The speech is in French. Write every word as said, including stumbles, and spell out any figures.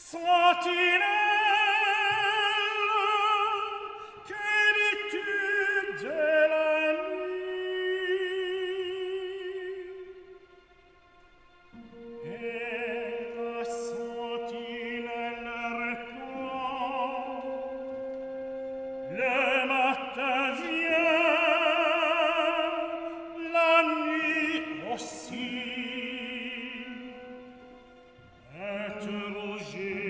Sentinelle, que dis-tu de la nuit? Et la sentinelle répond: le matin vient, la nuit aussi. Interrogez